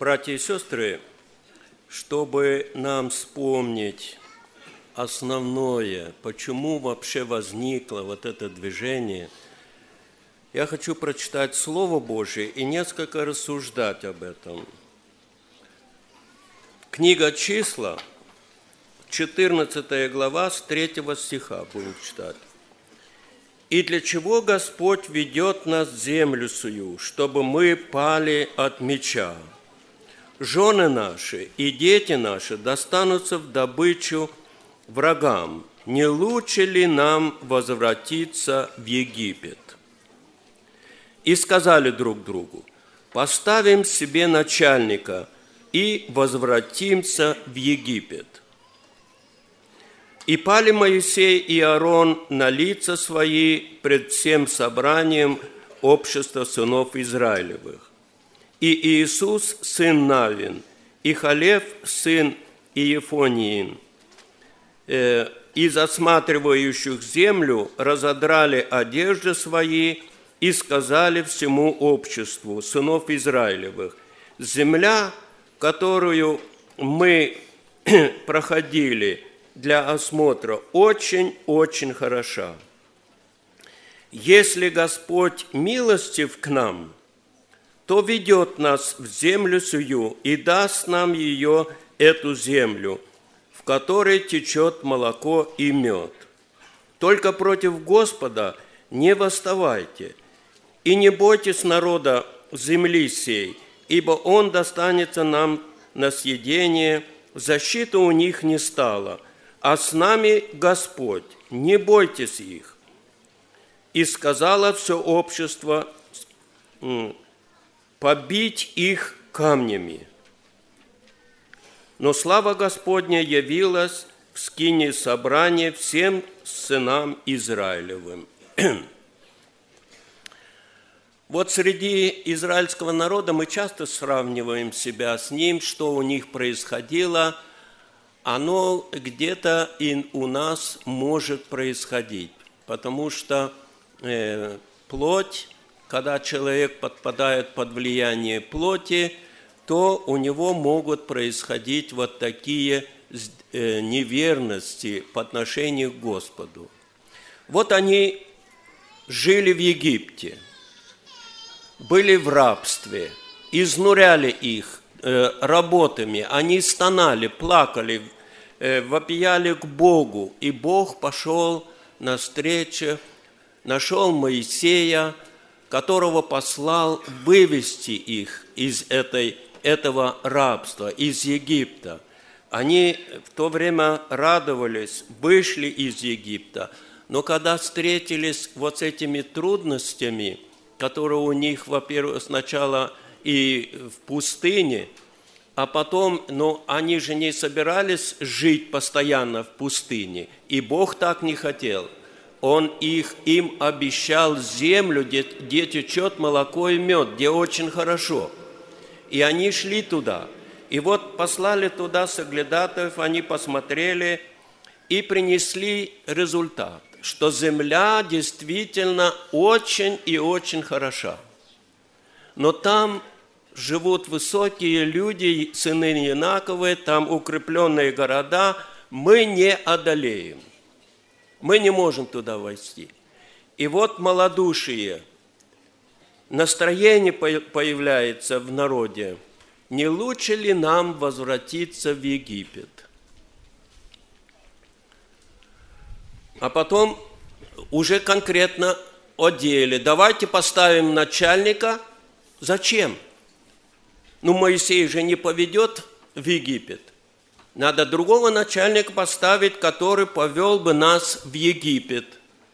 Братья и сестры, чтобы нам вспомнить основное, почему вообще возникло вот это движение, я хочу прочитать Слово Божие и несколько рассуждать об этом. Книга «Числа», 14 глава, с 3 стиха будем читать. «И для чего Господь ведет нас в землю сию, чтобы мы пали от меча? Жены наши и дети наши достанутся в добычу врагам. Не лучше ли нам возвратиться в Египет? И сказали друг другу: поставим себе начальника и возвратимся в Египет. И пали Моисей и Аарон на лица свои пред всем собранием общества сынов Израилевых. И Иисус, сын Навин, и Халев, сын Иефониин, из осматривающих землю разодрали одежды свои и сказали всему обществу сынов Израилевых: земля, которую мы проходили для осмотра, очень-очень хороша. Если Господь милостив к нам, то ведет нас в землю сию и даст нам ее, эту землю, в которой течет молоко и мед. Только против Господа не восставайте, и не бойтесь народа земли сей, ибо он достанется нам на съедение, защиты у них не стало, а с нами Господь, не бойтесь их». И сказала все общество: побить их камнями. Но слава Господня явилась в скинии собрания всем сынам Израилевым. Вот среди израильского народа мы часто сравниваем себя с ним, что у них происходило. Оно где-то и у нас может происходить, потому что плоть, когда человек подпадает под влияние плоти, то у него могут происходить вот такие неверности по отношению к Господу. Вот они жили в Египте, были в рабстве, изнуряли их работами, они стонали, плакали, вопияли к Богу, и Бог пошел навстречу, нашел Моисея, которого послал вывести их из этого рабства, из Египта. Они в то время радовались, вышли из Египта, но когда встретились вот с этими трудностями, которые у них, во-первых, сначала и в пустыне, а потом, они же не собирались жить постоянно в пустыне, и Бог так не хотел. Он им обещал землю, где течет молоко и мед, где очень хорошо. И они шли туда. И вот послали туда соглядатаев, они посмотрели и принесли результат, что земля действительно очень и очень хороша. Но там живут высокие люди, сыны Инаковы, там укрепленные города, мы не одолеем. Мы не можем туда войти. И вот малодушие, настроение появляется в народе: не лучше ли нам возвратиться в Египет? А потом уже конкретно о деле. Давайте поставим начальника. Зачем? Моисей же не поведет в Египет. Надо другого начальника поставить, который повел бы нас в Египет.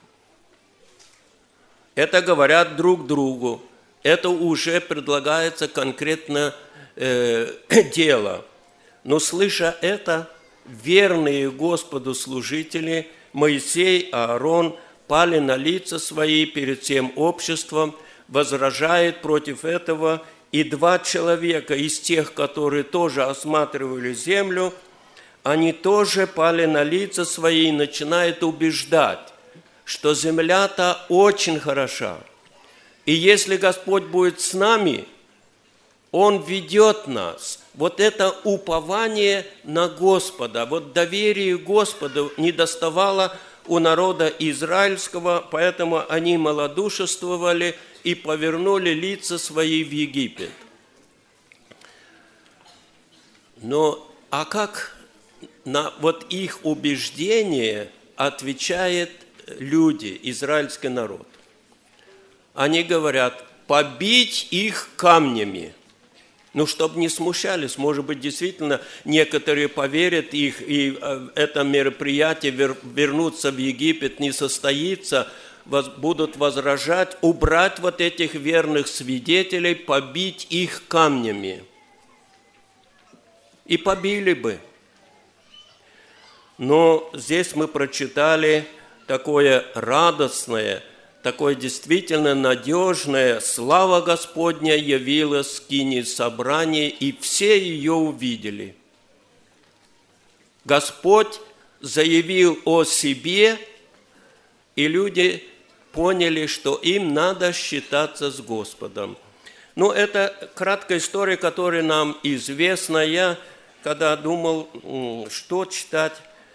Это говорят друг другу. Это уже предлагается конкретно дело. Но слыша это, верные Господу служители Моисей, Аарон пали на лица свои перед всем обществом, возражает против этого, и 2 человека из тех, которые тоже осматривали землю, они тоже пали на лица свои и начинают убеждать, что земля-то очень хороша. И если Господь будет с нами, Он ведет нас. Вот это упование на Господа, вот доверие Господу не доставало у народа израильского, поэтому они малодушествовали и повернули лица свои в Египет. Но а как на вот их убеждение отвечает люди, израильский народ? Они говорят: побить их камнями. Ну, чтобы не смущались, может быть, действительно некоторые поверят их, и это мероприятие вернуться в Египет не состоится, будут возражать, убрать вот этих верных свидетелей, побить их камнями. И побили бы. Но здесь мы прочитали такое радостное, такое действительно надежное: слава Господня явилась в скинии собрания, и все ее увидели. Господь заявил о себе, и люди поняли, что им надо считаться с Господом. Ну, это краткая история, которая нам известна. Я, когда думал, что читать,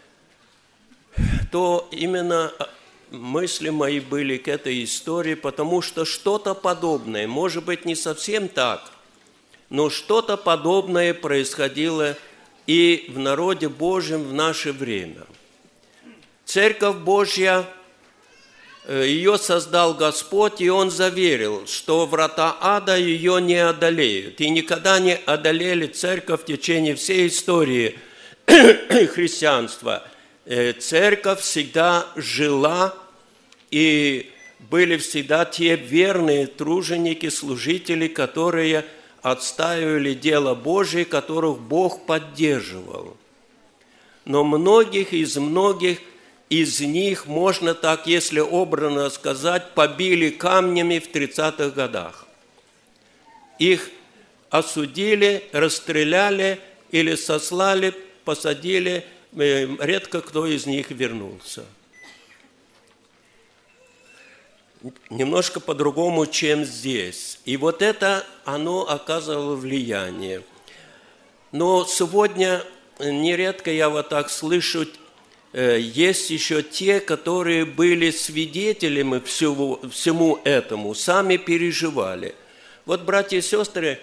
то именно мысли мои были к этой истории, потому что что-то подобное, может быть, не совсем так, но что-то подобное происходило и в народе Божьем в наше время. Церковь Божья, ее создал Господь, и Он заверил, что врата ада ее не одолеют. И никогда не одолели церковь в течение всей истории христианства. Церковь всегда жила, и были всегда те верные труженики, служители, которые отстаивали дело Божие, которых Бог поддерживал. Но многих из них, можно так, если образно сказать, побили камнями в 30-х годах. Их осудили, расстреляли или сослали, посадили, редко кто из них вернулся. Немножко по-другому, чем здесь. И вот это, оно оказывало влияние. Но сегодня нередко я вот так слышу, есть еще те, которые были свидетелями всему этому, сами переживали. Вот, братья и сестры,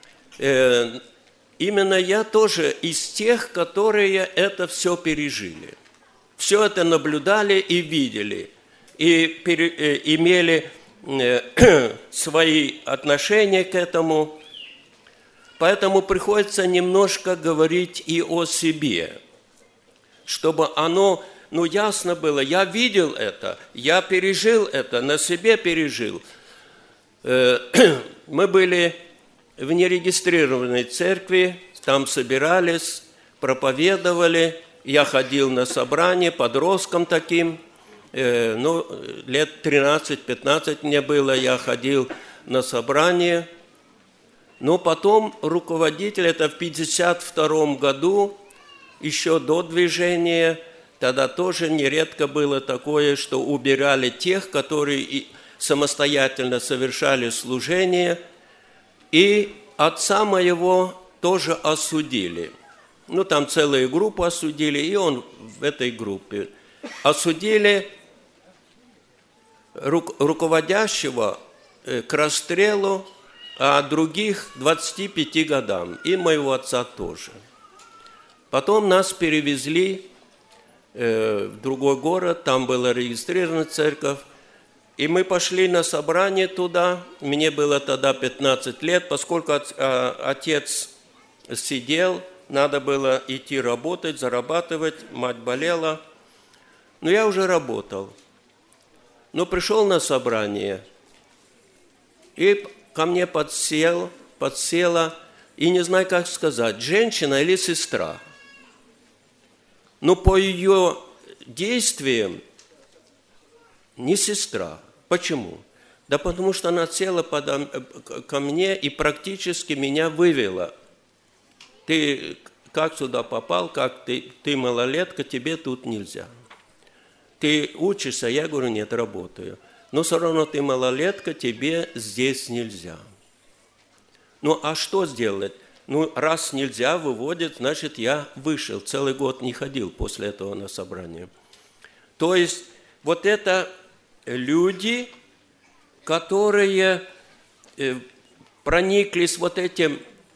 именно я тоже из тех, которые это все пережили. Все это наблюдали и видели, и имели свои отношения к этому. Поэтому приходится немножко говорить и о себе, чтобы оно, ясно было. Я видел это, я пережил это, на себе пережил. Мы были в нерегистрированной церкви, там собирались, проповедовали. Я ходил на собрание подростком таким, лет 13-15 мне было, я ходил на собрание. Но потом руководитель, это в 1952 году, еще до движения, тогда тоже нередко было такое, что убирали тех, которые самостоятельно совершали служение, и отца моего тоже осудили. Там целую группу осудили, и он в этой группе. Осудили руководящего к расстрелу, а других 25 годам, и моего отца тоже. Потом нас перевезли в другой город, там была регистрирована церковь, и мы пошли на собрание туда. Мне было тогда 15 лет, поскольку отец сидел, надо было идти работать, зарабатывать, мать болела. Но я уже работал. Но пришел на собрание, и ко мне подсела, и не знаю, как сказать, женщина или сестра. Но по ее действиям не сестра. Почему? Да потому что она села ко мне и практически меня вывела. Ты как сюда попал, как ты малолетка, тебе тут нельзя. Ты учишься, я говорю, нет, работаю. Но все равно ты малолетка, тебе здесь нельзя. Ну, а что сделать? Ну, раз нельзя выводит, значит, я вышел. Целый год не ходил после этого на собрание. То есть, вот это люди, которые прониклись вот этим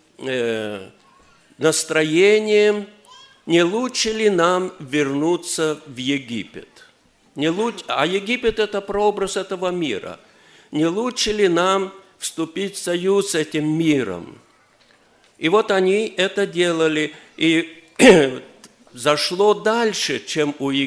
настроением, не лучше ли нам вернуться в Египет? А Египет – это прообраз этого мира. Не лучше ли нам вступить в союз с этим миром? И вот они это делали, и зашло дальше, чем у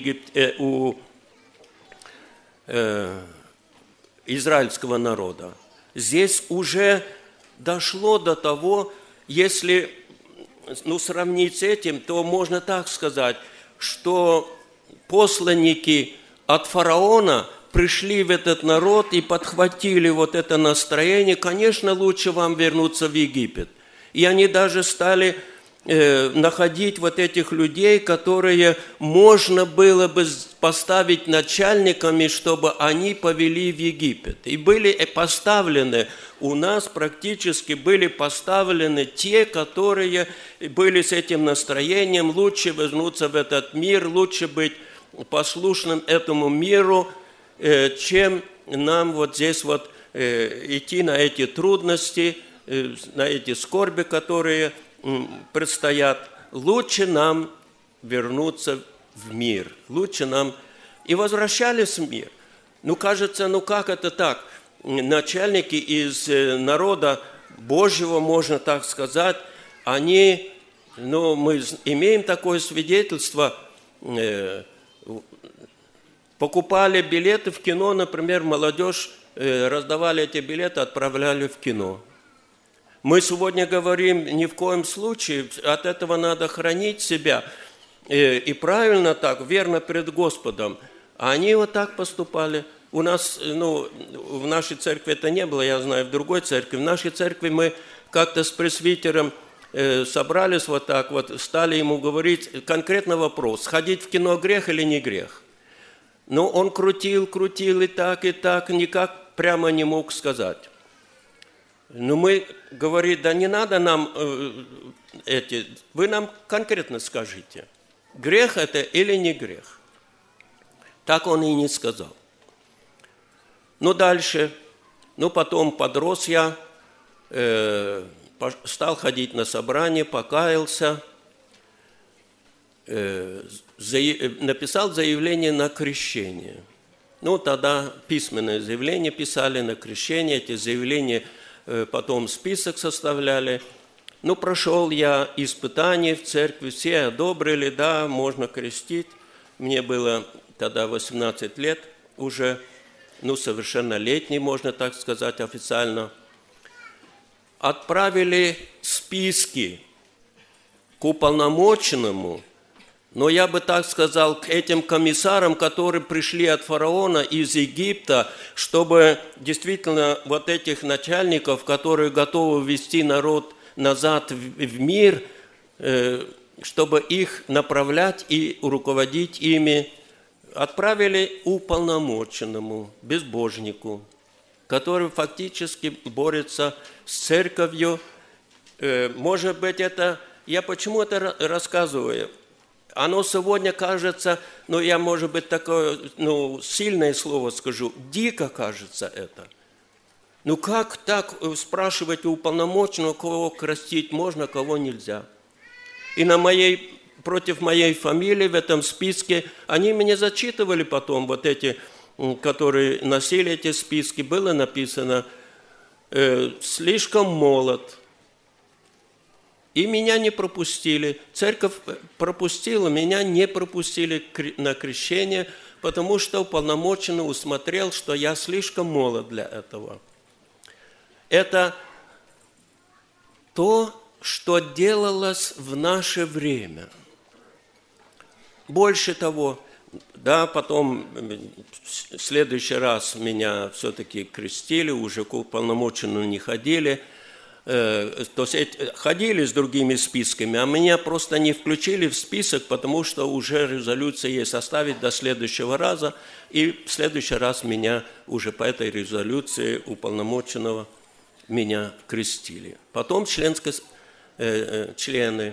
израильского народа. Здесь уже дошло до того, если сравнить с этим, то можно так сказать, что посланники от фараона пришли в этот народ и подхватили вот это настроение. Конечно, лучше вам вернуться в Египет. И они даже стали находить вот этих людей, которые можно было бы поставить начальниками, чтобы они повели в Египет. И были поставлены, у нас практически были поставлены те, которые были с этим настроением, лучше вернуться в этот мир, лучше быть послушным этому миру, чем нам вот здесь вот идти на эти трудности, на эти скорби, которые предстоят. Лучше нам вернуться в мир. Лучше нам... И возвращались в мир. Ну, кажется, ну как это так? Начальники из народа Божьего, можно так сказать, они, ну, мы имеем такое свидетельство, покупали билеты в кино, например, молодежь, раздавали эти билеты, отправляли в кино. Мы сегодня говорим, ни в коем случае, от этого надо хранить себя. И правильно так, верно перед Господом. А они вот так поступали. У нас, ну, в нашей церкви это не было, я знаю, в другой церкви. В нашей церкви мы как-то с пресвитером собрались вот так вот, стали ему говорить конкретно вопрос, ходить в кино грех или не грех? Но он крутил и так, никак прямо не мог сказать. Но мы говорим, да не надо нам вы нам конкретно скажите, грех это или не грех. Так он и не сказал. Ну дальше, ну потом подрос я, стал ходить на собрание, покаялся, написал заявление на крещение. Ну тогда письменное заявление писали на крещение, эти заявления потом список составляли. Ну, прошел я испытания в церкви, все одобрили, да, можно крестить. Мне было тогда 18 лет уже, ну, совершеннолетний, можно так сказать, официально. Отправили списки к уполномоченному, но я бы так сказал, к этим комиссарам, которые пришли от фараона из Египта, чтобы действительно вот этих начальников, которые готовы вести народ назад в мир, чтобы их направлять и руководить ими, отправили уполномоченному, безбожнику, который фактически борется с церковью. Может быть, это... Я почему это рассказываю? Оно сегодня кажется, ну, я, может быть, такое, ну, сильное слово скажу, дико кажется это. Ну, как так спрашивать у уполномоченного, кого крестить можно, кого нельзя? И против моей фамилии в этом списке, они мне зачитывали потом, вот эти, которые носили эти списки, было написано «слишком молод». И меня не пропустили. Церковь пропустила, меня не пропустили на крещение, потому что уполномоченный усмотрел, что я слишком молод для этого. Это то, что делалось в наше время. Больше того, да, потом в следующий раз меня все-таки крестили, уже к уполномоченному не ходили. То есть ходили с другими списками, а меня просто не включили в список, потому что уже резолюция есть оставить до следующего раза, и в следующий раз меня уже по этой резолюции уполномоченного меня крестили. Потом члены.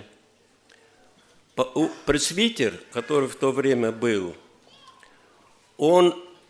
Пресвитер, который в то время был, он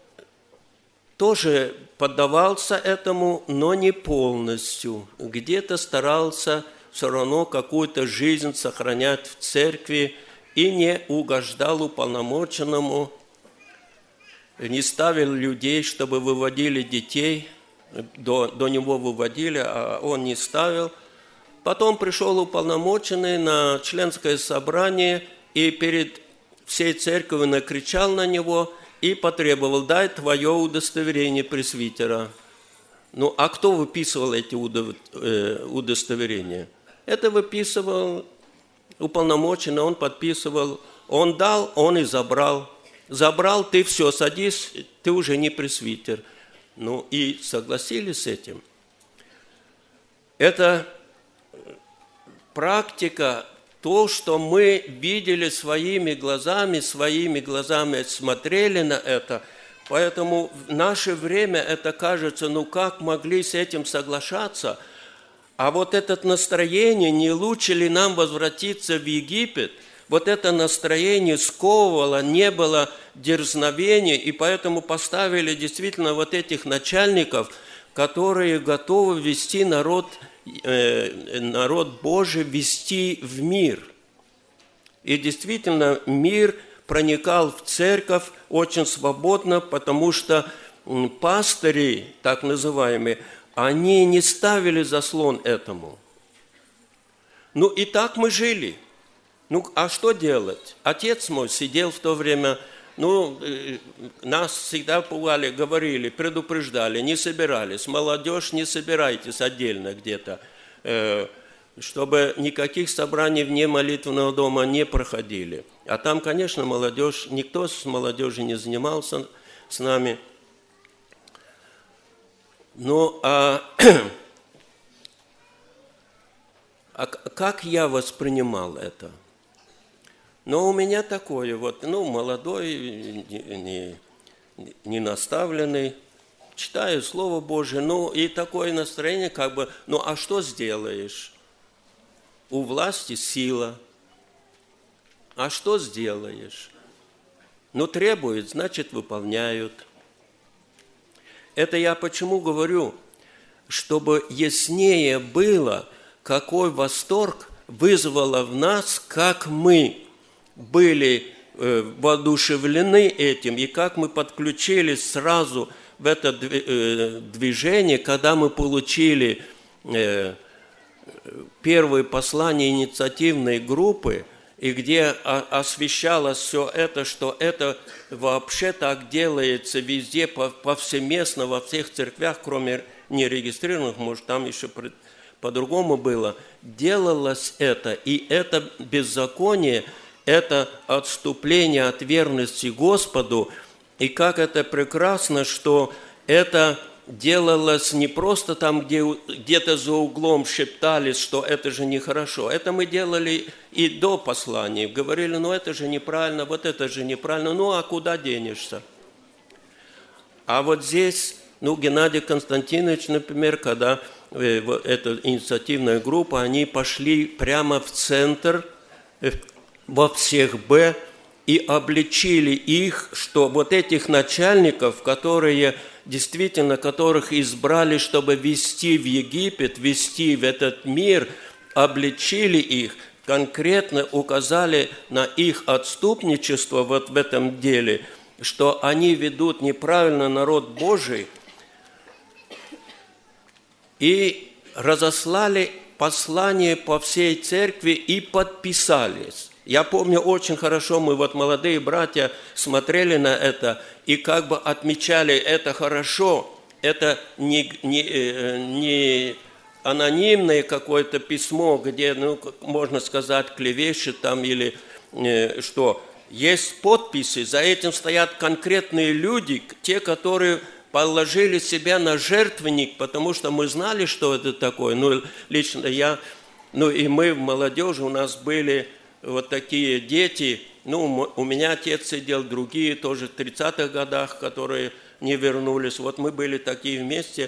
тоже поддавался этому, но не полностью. Где-то старался все равно какую-то жизнь сохранять в церкви и не угождал уполномоченному, не ставил людей, чтобы выводили детей, до него выводили, а он не ставил. Потом пришел уполномоченный на членское собрание и перед всей церковью накричал на него и потребовал: дай твое удостоверение пресвитера. Ну, а кто выписывал эти удостоверения? Это выписывал уполномоченный, он подписывал. Он дал, он и забрал. Забрал, ты все, садись, ты уже не пресвитер. Ну, и согласились с этим. Это практика, то, что мы видели своими глазами смотрели на это. Поэтому в наше время это кажется, ну как могли с этим соглашаться? А вот это настроение, не лучше ли нам возвратиться в Египет? Вот это настроение сковывало, не было дерзновения, и поэтому поставили действительно вот этих начальников, которые готовы вести народ Божий, вести в мир. И действительно мир проникал в церковь очень свободно, потому что пастыри, так называемые, они не ставили заслон этому. Ну и так мы жили. Ну, а что делать? Отец мой сидел в то время, нас всегда пугали, говорили, предупреждали, не собирались. Молодежь, не собирайтесь отдельно где-то, чтобы никаких собраний вне молитвенного дома не проходили. А там, конечно, молодежь, никто с молодежью не занимался с нами. Ну, как я воспринимал это? Но у меня такое вот, молодой, не наставленный, читаю Слово Божие, и такое настроение, а что сделаешь? У власти сила, а что сделаешь? Требуют, значит, выполняют. Это я почему говорю? Чтобы яснее было, какой восторг вызвало в нас, как мы были воодушевлены этим, и как мы подключились сразу в это движение, когда мы получили первые послания инициативной группы, и где освещалось все это, что это вообще так делается везде, повсеместно, во всех церквях, кроме нерегистрированных, может, там еще по-другому было. Делалось это, и это беззаконие, это отступление от верности Господу, и как это прекрасно, что это делалось не просто там, где-то за углом шептались, что это же нехорошо. Это мы делали и до послания. Говорили, это же неправильно, вот это же неправильно, а куда денешься? А вот здесь, Геннадий Константинович, например, когда эта инициативная группа, они пошли прямо в центр, во всех Б, и обличили их, что вот этих начальников, которых избрали, чтобы вести в Египет, вести в этот мир, обличили их, конкретно указали на их отступничество вот в этом деле, что они ведут неправильно народ Божий, и разослали послание по всей церкви и подписались. Я помню очень хорошо, мы молодые братья смотрели на это и отмечали, это хорошо, это не анонимное какое-то письмо, где, можно сказать, клевещет там или что. Есть подписи, за этим стоят конкретные люди, те, которые положили себя на жертвенник, потому что мы знали, что это такое. Лично я, и мы в молодежи, у нас были вот такие дети, у меня отец сидел, другие тоже в 30-х годах, которые не вернулись. Вот мы были такие вместе.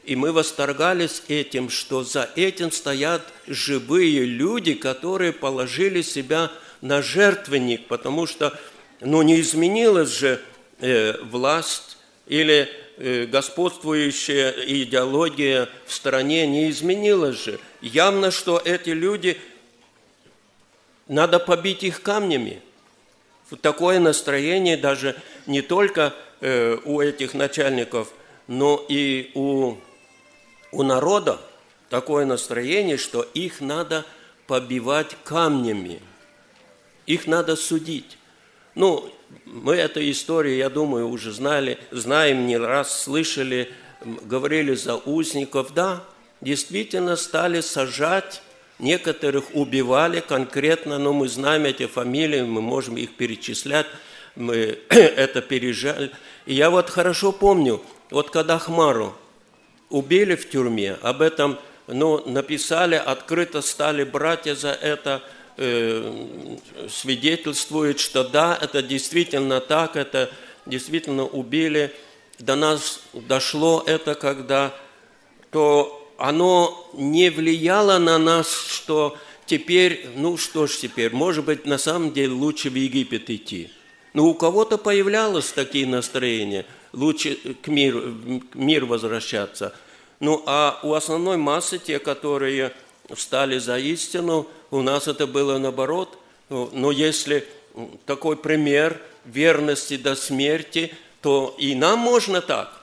И мы восторгались этим, что за этим стоят живые люди, которые положили себя на жертвенник, потому что не изменилась же власть или господствующая идеология в стране, не изменилась же. Явно, что эти люди, надо побить их камнями. Такое настроение даже не только у этих начальников, но и у народа такое настроение, что их надо побивать камнями, их надо судить. Мы эту историю, я думаю, уже знаем, не раз слышали, говорили за узников. Да, действительно стали сажать, некоторых убивали конкретно, но мы знаем эти фамилии, мы можем их перечислять, мы это пережили. И я хорошо помню, когда Хмару убили в тюрьме, об этом написали, открыто стали братья за это, свидетельствует, что да, это действительно так, это действительно убили. До нас дошло это, то оно не влияло на нас, что теперь, что ж теперь, может быть, на самом деле лучше в Египет идти. У кого-то появлялось такие настроения, лучше к миру возвращаться. А у основной массы, те, которые встали за истину, у нас это было наоборот. Но если такой пример верности до смерти, то и нам можно так.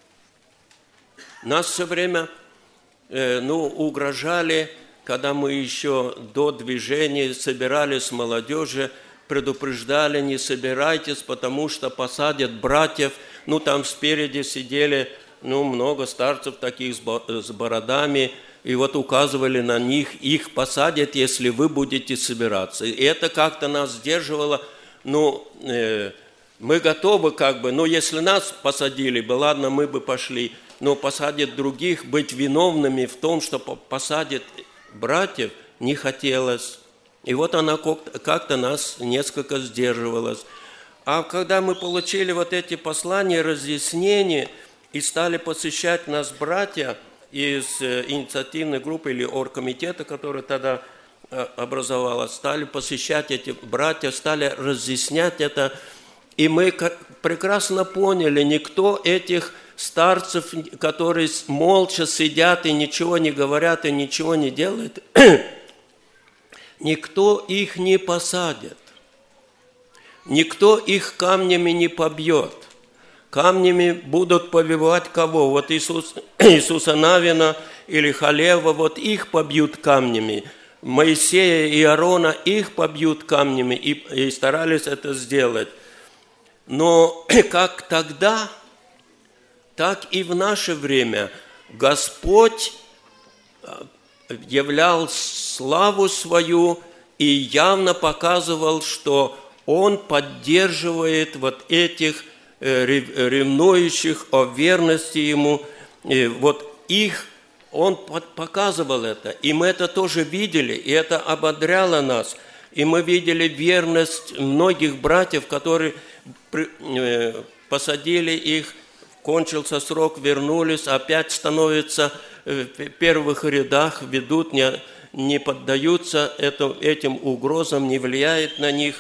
Нас все время угрожали, когда мы еще до движения собирались с молодежью, предупреждали, не собирайтесь, потому что посадят братьев. Там спереди сидели много старцев таких с бородами, и указывали на них, их посадят, если вы будете собираться. И это как-то нас сдерживало. Мы готовы если нас посадили бы, ладно, мы бы пошли, но посадят других, быть виновными в том, что посадят братьев, не хотелось. И она как-то нас несколько сдерживалась. А когда мы получили эти послания, разъяснения, и стали посещать нас братья из инициативной группы или оргкомитета, который тогда образовалась, стали посещать эти братья, стали разъяснять это. И мы прекрасно поняли, никто этих старцев, которые молча сидят и ничего не говорят, и ничего не делают, никто их не посадит, никто их камнями не побьет. Камнями будут побивать кого? Иисуса Навина или Халева, их побьют камнями. Моисея и Аарона, их побьют камнями, и старались это сделать. Но как тогда, так и в наше время Господь являл славу свою и явно показывал, что Он поддерживает этих ревнующих о верности Ему. Их Он показывал это, и мы это тоже видели, и это ободряло нас. И мы видели верность многих братьев, которые посадили их, кончился срок, вернулись, опять становятся в первых рядах, ведут, не поддаются этим угрозам, не влияет на них.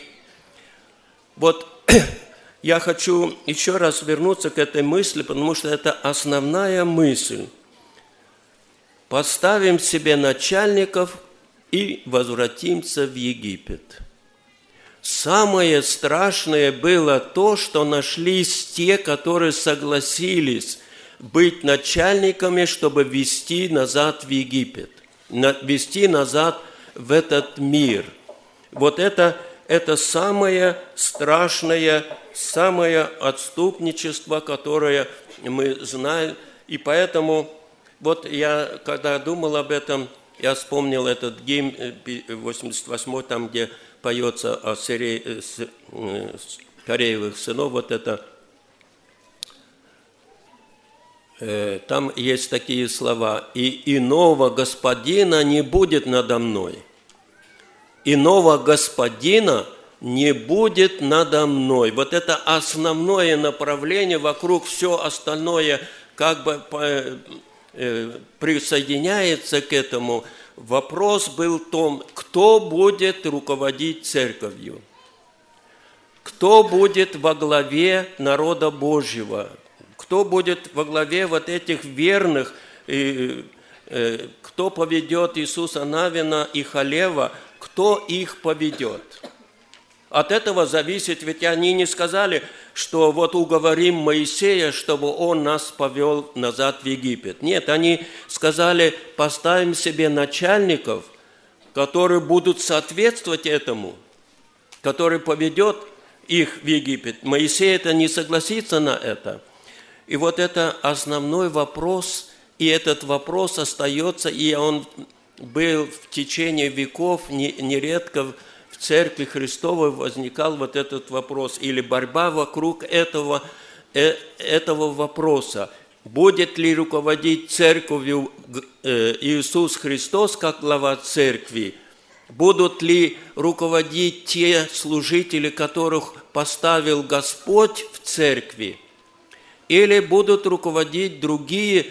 Я хочу еще раз вернуться к этой мысли, потому что это основная мысль. Поставим себе начальников и возвратимся в Египет. Самое страшное было то, что нашлись те, которые согласились быть начальниками, чтобы вести назад в Египет, вести назад в этот мир. Это самое страшное, самое отступничество, которое мы знаем. И поэтому, я, когда думал об этом, я вспомнил этот гимн 88-й, там, где поется о Кореевых сынов, там есть такие слова: «И иного господина не будет надо мной». Иного господина не будет надо мной. Это основное направление, вокруг все остальное присоединяется к этому, вопрос был в том, кто будет руководить церковью, кто будет во главе народа Божьего, кто будет во главе вот этих верных, кто поведет Иисуса Навина и Халева, кто их поведет. От этого зависит, ведь они не сказали, что вот уговорим Моисея, чтобы он нас повел назад в Египет. Нет, они сказали, поставим себе начальников, которые будут соответствовать этому, который поведет их в Египет. Моисей это не согласится на это. И вот это основной вопрос, и этот вопрос остается, и он был в течение веков нередко в Церкви Христовой возникал вот этот вопрос, или борьба вокруг этого вопроса. Будет ли руководить церковью Иисус Христос как глава церкви? Будут ли руководить те служители, которых поставил Господь в церкви? Или будут руководить другие,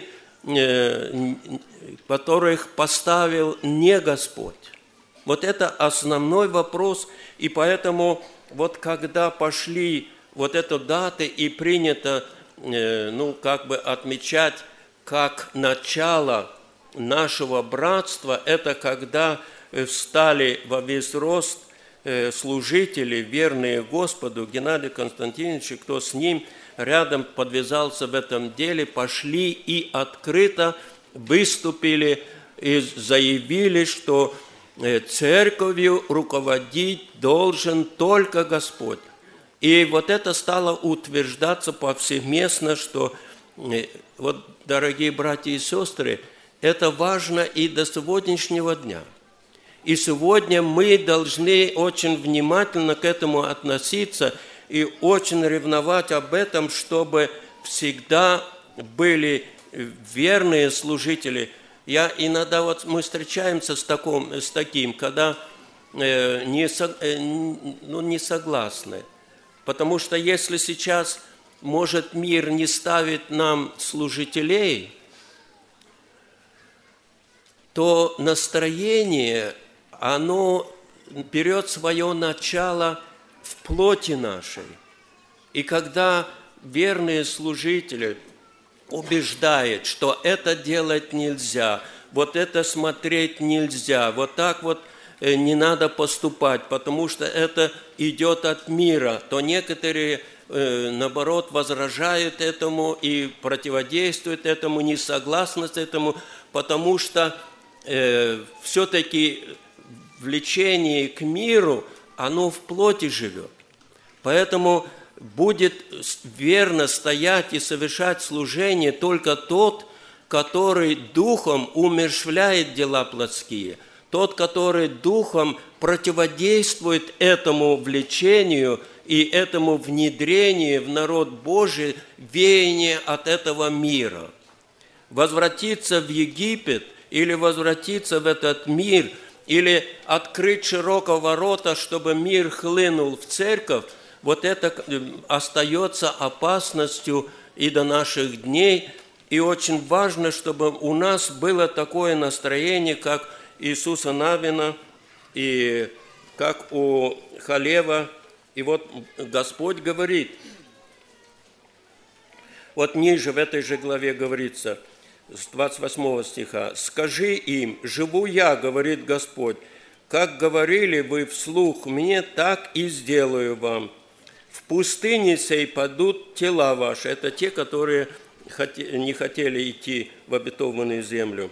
которых поставил не Господь? Вот это основной вопрос, и поэтому вот когда пошли вот эту дату и принято, отмечать как начало нашего братства, это когда встали во весь рост служители, верные Господу, Геннадий Константинович, и кто с ним рядом подвязался в этом деле, пошли и открыто выступили и заявили, что церковью руководить должен только Господь. И вот это стало утверждаться повсеместно, что, вот, дорогие братья и сестры, это важно и до сегодняшнего дня. И сегодня мы должны очень внимательно к этому относиться и очень ревновать об этом, чтобы всегда были верные служители. Иногда вот мы встречаемся с таким, когда не согласны. Потому что если сейчас, может, мир не ставит нам служителей, то настроение, оно берет свое начало в плоти нашей. И когда верные служители убеждают, что это делать нельзя, вот это смотреть нельзя, вот так вот не надо поступать, потому что это идет от мира, то некоторые, наоборот, возражают этому и противодействуют этому, не согласны с этому, потому что все-таки влечение к миру, оно в плоти живет. Поэтому будет верно стоять и совершать служение только тот, который духом умерщвляет дела плотские, тот, который духом противодействует этому влечению и этому внедрению в народ Божий веяние от этого мира. Возвратиться в Египет или возвратиться в этот мир, или открыть широко ворота, чтобы мир хлынул в церковь, вот это остается опасностью и до наших дней. И очень важно, чтобы у нас было такое настроение, как Иисуса Навина и как у Халева. И вот Господь говорит, вот ниже в этой же главе говорится, с 28 стиха, «Скажи им, живу я, говорит Господь, как говорили вы вслух мне, так и сделаю вам. В пустыне сей падут тела ваши». Это те, которые не хотели идти в обетованную землю.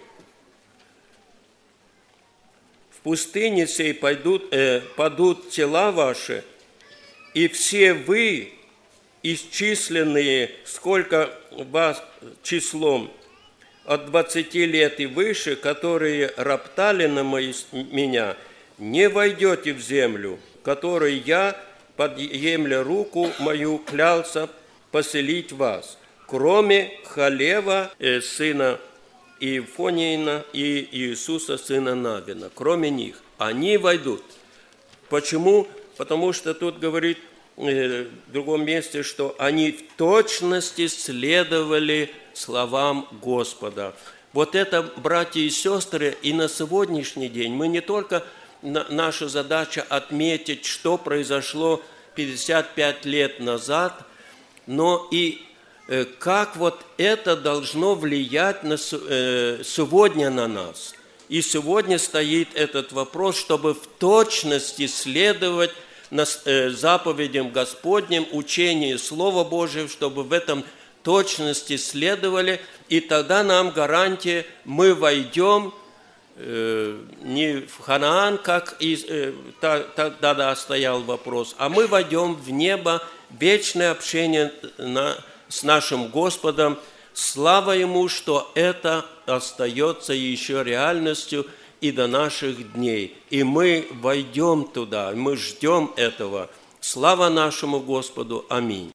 «В пустыне сей падут тела ваши, и все вы, исчисленные, сколько вас числом, от 20 лет и выше, которые роптали на меня, не войдете в землю, которой я, подъемля руку мою, клялся поселить вас, кроме Халева, сына Иефониина, и Иисуса, сына Навина. Кроме них. Они войдут. Почему? Потому что тут говорит в другом месте, что они в точности следовали словам Господа. Вот это, братья и сестры, и на сегодняшний день мы не только, наша задача отметить, что произошло 55 лет назад, но и как вот это должно влиять сегодня на нас. И сегодня стоит этот вопрос, чтобы в точности следовать заповедям Господним, учению Слова Божьего, чтобы в этом точности следовали, и тогда нам гарантия, мы войдем не в Ханаан, как тогда стоял вопрос, а мы войдем в небо, вечное общение с нашим Господом. Слава Ему, что это остается еще реальностью и до наших дней. И мы войдем туда, мы ждем этого. Слава нашему Господу. Аминь.